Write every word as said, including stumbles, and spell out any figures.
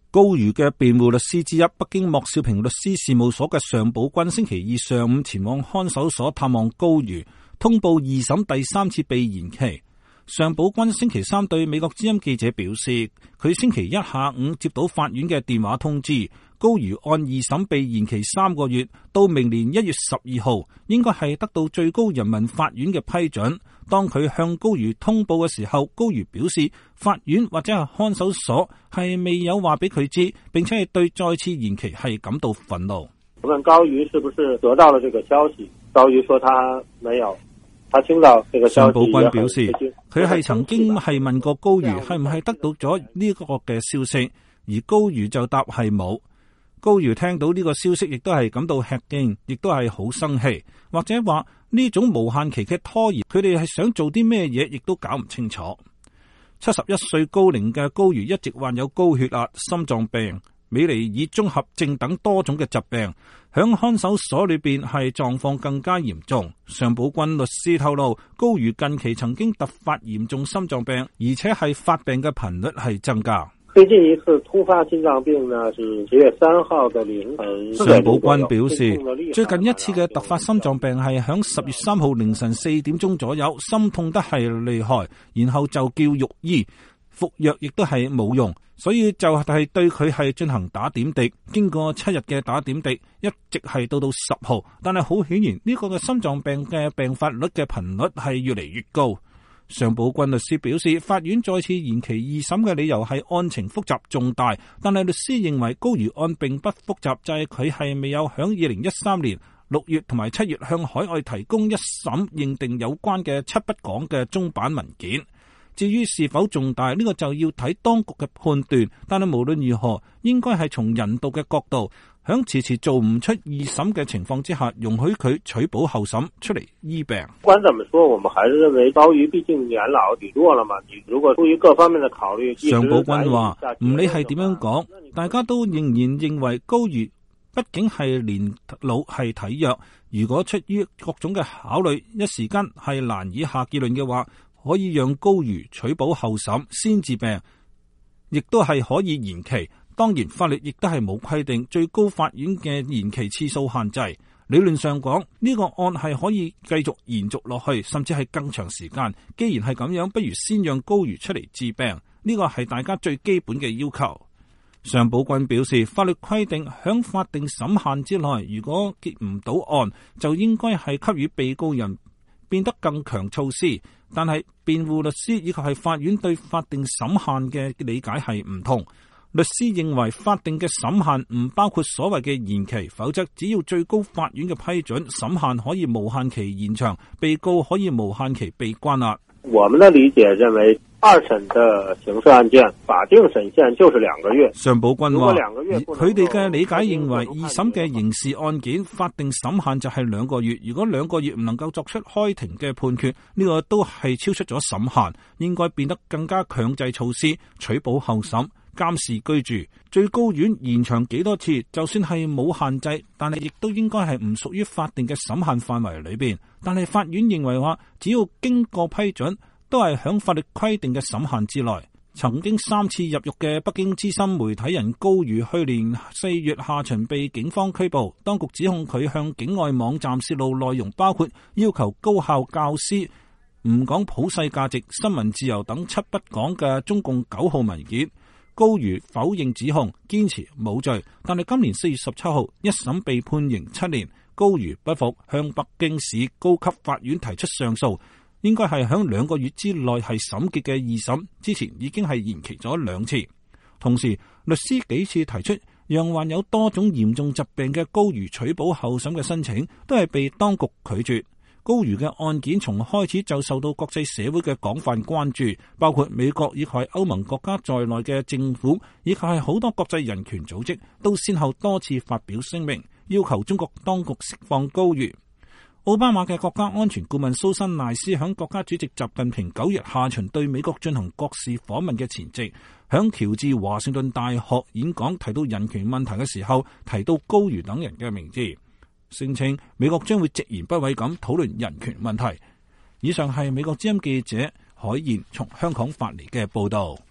高瑜嘅辯護律師之一，北京莫少平律師事務所嘅尚寶軍星期二上午前往看守所探望高瑜，通報二審第三次被延期。尚寶軍星期三對美國之音記者表示，佢星期一下午接到法院嘅電話通知，高瑜案二審被延期三個月，到明年一月十二號，應該係得到最高人民法院嘅批准。當佢向高瑜通報嘅時候，高瑜表示法院或者係看守所係未有話俾佢知，並且係對再次延期係感到憤怒。 我問高瑜是不是得到了這個消息，高瑜說他沒有，他聽到這個消息。尚寶軍表示佢係曾經係問過高瑜係唔係得到咗呢個嘅消息，而高瑜就答係冇。高瑜聽到呢個消息亦都係感到吃驚，亦都係好生氣，或者話呢種無限期嘅拖延，佢哋係想做啲咩嘢，亦都搞唔清楚。七十一歲高齡嘅高瑜一直患有高血壓、心臟病、美尼爾綜合症等多種嘅疾病，響看守所裏邊係狀況更加嚴重。尚寶軍律師透露，高瑜近期曾經突發嚴重心臟病，而且係發病嘅頻率係增加。 最近一次突發心臟病呢，是十月三號的凌晨。 尚寶軍表示，最近一次嘅突發心臟病係響十月三號凌晨四點鐘左右，心痛得係厲害，然後就叫欲醫，服藥亦都係冇用，所以就係對佢係進行打點滴。經過七日嘅打點滴，一直係到到十號，但係好顯然呢個嘅心臟病嘅病發率嘅頻率係越嚟越高。尚寶軍律師表示，法院再次延期二審嘅理由係案情複雜重大，但係律師認為高瑜案並不複雜，就係佢係未有響二零一三年六月同埋七月向海外提供一審認定有關嘅七不講嘅中版文件。至於是否重大，呢、這個就要睇當局嘅判斷，但係無論如何，應該係從人道嘅角度，響遲遲做唔出二審嘅情況之下，容許佢取保候審出嚟醫病。 不管怎麼說，我們還是認為高瑜畢竟年老體弱了嘛，你如果出於各方面的考慮， 尚寶軍話唔理係點樣講，大家都仍然認為高瑜畢竟係年老係體弱，如果出於各種嘅考慮，一時間係難以下結論嘅話，可以讓高瑜取保候審先治病，亦都係可以延期。當然法律亦都係冇規定最高法院嘅延期次數限制。理論上講，呢個案係可以繼續延續落去，甚至係更長時間。既然係咁樣，不如先讓高瑜出嚟治病，呢個係大家最基本嘅要求。尚寶軍表示，法律規定響法定審限之內，如果結唔到案，就應該係給予被告人變得更強措施。但係辯護律師以及係法院對法定審限嘅理解係唔同。律師認為法定嘅審限唔包括所謂嘅延期，否則只要最高法院嘅批准，審限可以無限期延長，被告可以無限期被關押。 我們的理解認為，二審的刑事案件法定審限就是兩個月。 尚寶軍話，佢哋嘅理解認為，二審嘅刑事案件法定審限就係兩個月，如果兩個月唔能夠作出開庭嘅判決，呢個都係超出咗審限，應該變得更加強制措施，取保候審。監視居住，最高院延長幾多次，就算係冇限制，但係亦都應該係唔屬於法定嘅審限範圍裏邊。但係法院認為話，只要經過批准，都係響法律規定嘅審限之內。曾經三次入獄嘅北京資深媒體人高瑜，去年四月下旬被警方拘捕，當局指控佢向境外網站泄露內容，包括要求高校教師唔講普世價值、新聞自由等七不講嘅中共九號文件。高瑜否認指控，堅持冇罪，但係今年四月十七號一審被判刑七年。高瑜不服，向北京市高級法院提出上訴，應該係響兩個月之內係審結嘅二審，之前已經係延期咗兩次。同時，律師幾次提出讓患有多種嚴重疾病嘅高瑜取保候審嘅申請，都係被當局拒絕。高瑜嘅案件從開始就受到國際社會嘅廣泛關注，包括美國以及歐盟國家在內嘅政府，以及係好多國際人權組織，都先後多次發表聲明，要求中國當局釋放高瑜。奧巴馬嘅國家安全顧問蘇珊賴斯響國家主席習近平九月下旬對美國進行國事訪問嘅前夕，響喬治華盛頓大學演講提到人權問題嘅時候，提到高瑜等人嘅名字，聲稱美國將會直言不諱咁討論人權問題。以上係美國之音記者海燕從香港發嚟嘅報道。